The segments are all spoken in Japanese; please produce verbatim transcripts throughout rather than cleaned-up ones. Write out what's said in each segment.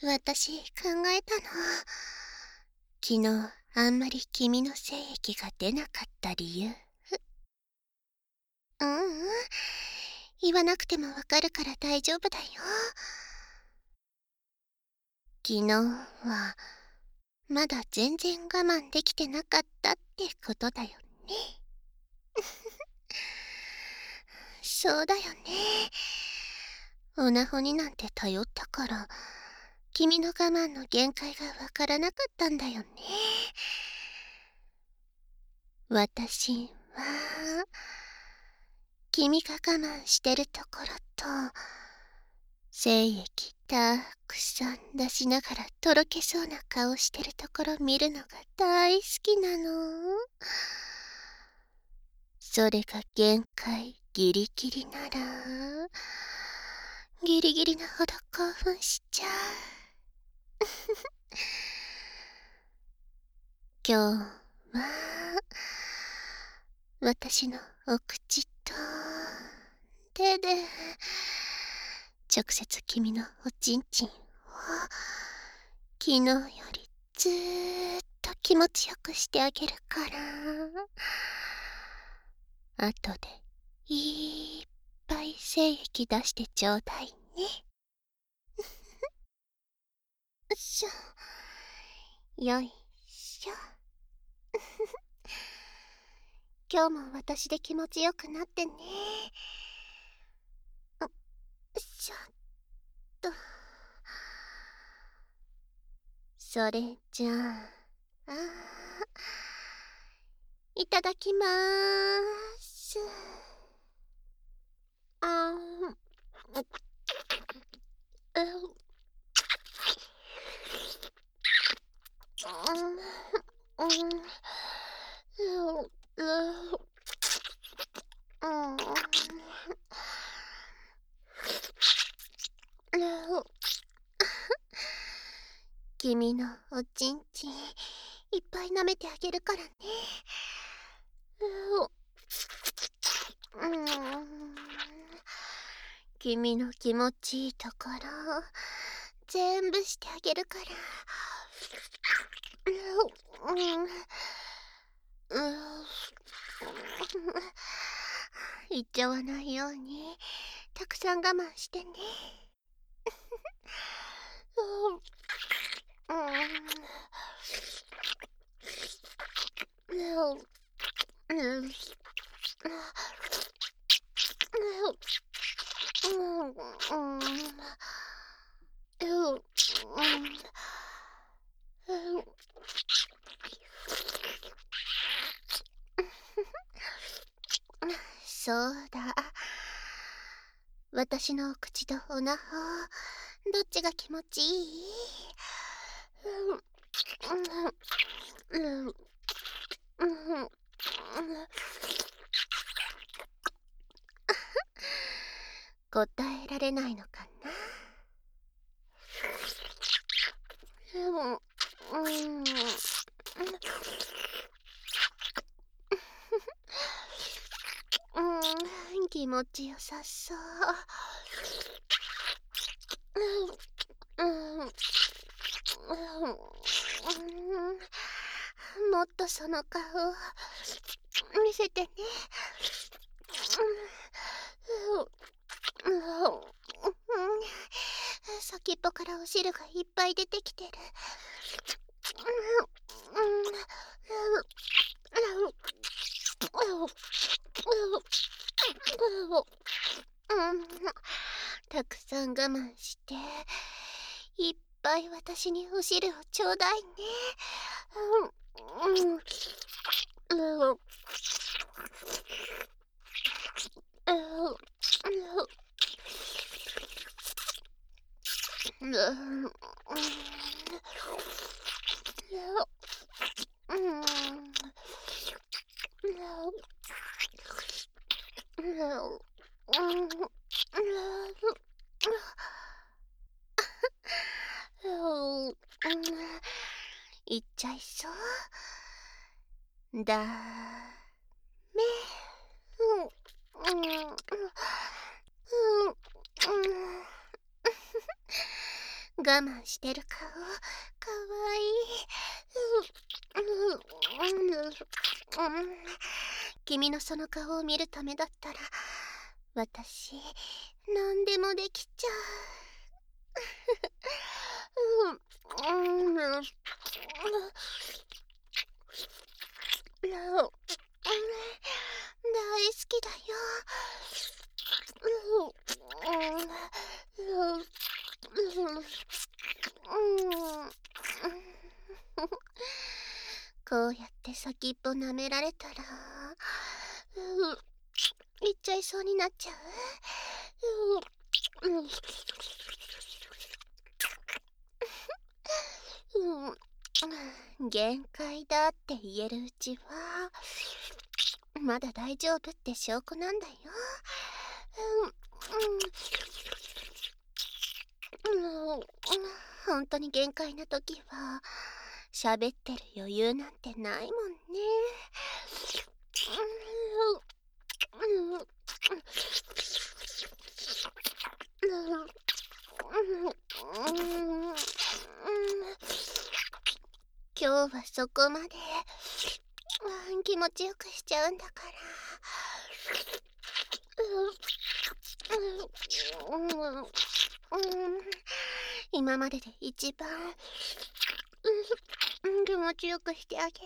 私考えたの。昨日あんまり君の精液が出なかった理由。ううん、言わなくてもわかるから大丈夫だよ。昨日はまだ全然我慢できてなかったってことだよね。そうだよね。オナホになんて頼ったから君の我慢の限界がわからなかったんだよね。私は君が我慢してるところと精液たくさん出しながらとろけそうな顔してるところ見るのが大好きなの。それが限界ギリギリならギリギリなほど興奮しちゃう。今日は私のお口と手で直接君のおちんちんを昨日よりずーっと気持ちよくしてあげるから後でいっぱい精液出してちょうだいね。よいしょよいしょ。今日も私で気持ちよくなってね。よいしょっと。それじゃあ、あいただきまーす。あーん。うん。君のおちんちんいっぱい舐めてあげるからね。うん、君の気持ちいいところ全部してあげるから。うん、言っちゃわないようにたくさん我慢してね。そうだ、私のお口とおなほどっちが気持ちいい？答えられないのかな。うん、うん、気持ちよさそう。うんうん、もっとその顔見せてね。先っぽからお汁がいっぱい出てきてる。たくさん我慢していっぱい私にお汁をちょうだいね。いっちゃいそうだめ。 我慢してる顔、かわいい。君のその顔を見るためだったら、私、何でもできちゃう。大好きだよ。こうやって先っぽ舐められたら、いっちゃいそうになっちゃう。限界だって言えるうちはまだ大丈夫って証拠なんだよ。本当に限界な時は喋ってる余裕なんてないもんね。今日はそこまで気持ちよくしちゃうんだから。今までで一番気持ちよくしてあげる。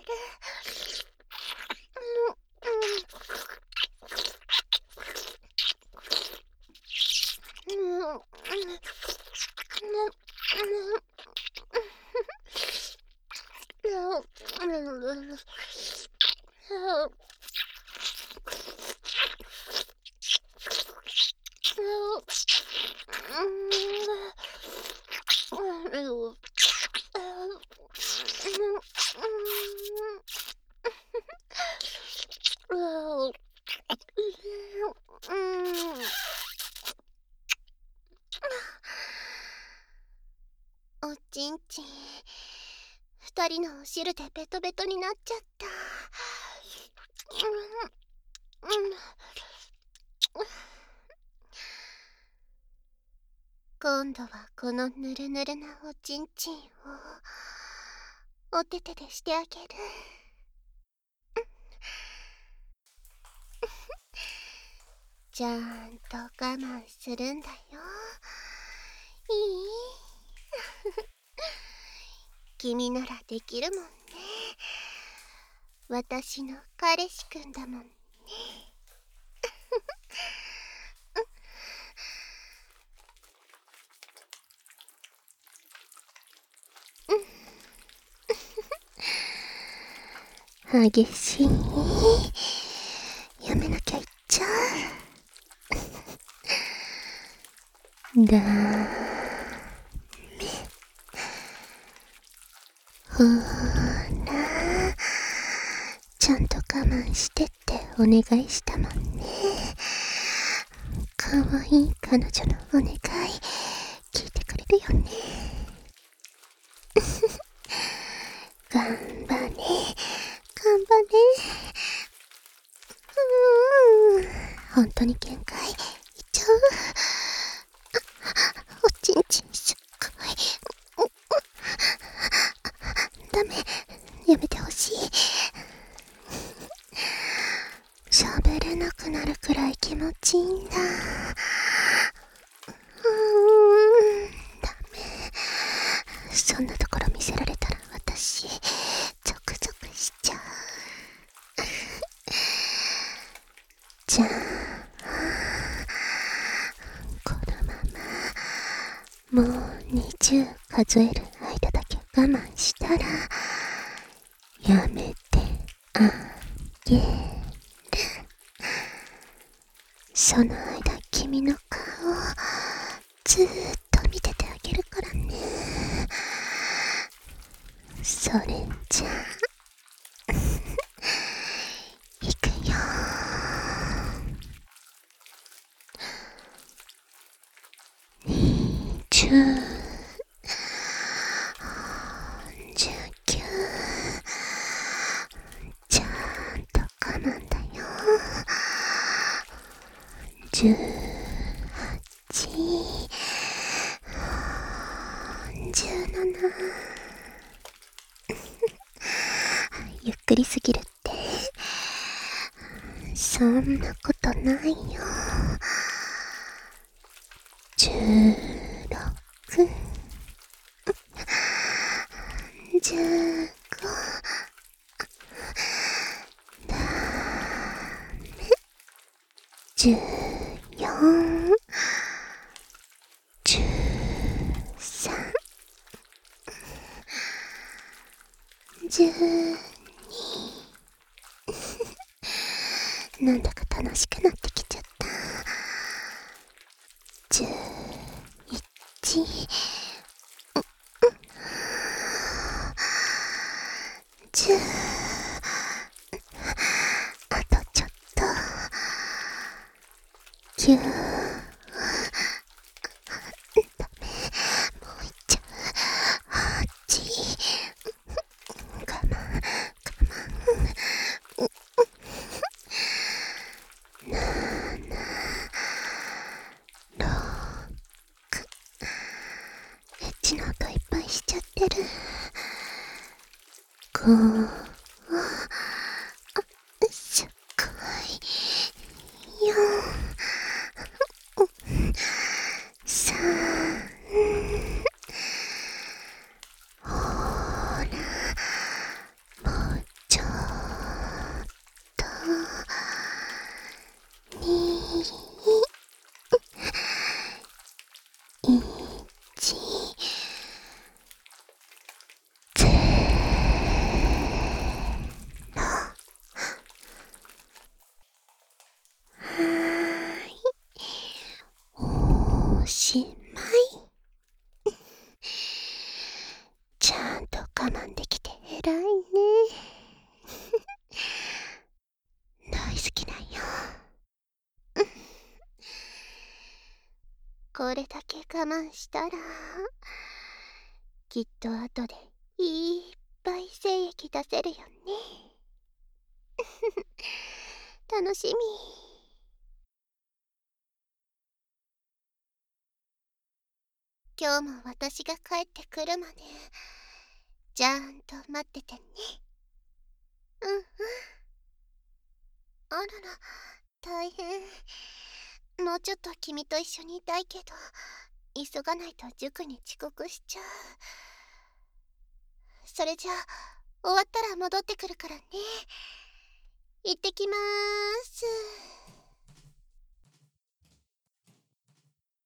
おちんちん、二人のお汁でベトベトになっちゃった。今度はこのぬるぬるなおちんちんをお手手でしてあげる。ちゃんと我慢するんだよ。いい？君ならできるもんね。私の彼氏くんだもんね。激しい。やめなきゃいっちゃう。だめ。ほら、ちゃんと我慢してってお願いしたもんね。かわいい彼女のお願い聞いてくれるよね。頑張れ、頑張れ。うーん、本当に限界いっちゃう。おちんちんすっごい。ダメ、やめてほしい。喋れなくなるくらい気持ちいいんだ。うーん、ダメ。そんなところ見せられたら私ゾクゾクしちゃう。じゃあこのままもうにじゅう数える間だけ我慢したらやめてあげる。その間君の顔ずーっと見ててあげるからね。それじゃあいくよ。にじゅう、じゅうきゅう、ちゃんと我慢だよ。じゅうはち、 じゅうなな。ゆっくりすぎるって。そんなことないよ。じゅうろく、じゅうご、ダメ、じゅうよん、じゅうさん、じゅうに。なんだか楽しくなってきちゃった。じゅういち、じゅう、あとちょっと。きゅう、ダメ、もういっちゃう。はち、我慢、我慢。なな、ろく、エッチな音いっぱいしちゃってる。ご、しょくい、よん、さん、ほら、もうちょっと、に、いち、ゼロ。はーい、おしまい。ちゃんと我慢できて偉いね。大好きだよ。これだけ我慢したら、きっと後でいっぱい精液出せるよね。楽しみ。今日も私が帰ってくるまでちゃんと待っててね。うんうん。あらら、大変。もうちょっと君と一緒にいたいけど、急がないと塾に遅刻しちゃう。それじゃあ終わったら戻ってくるからね。行ってきまーす。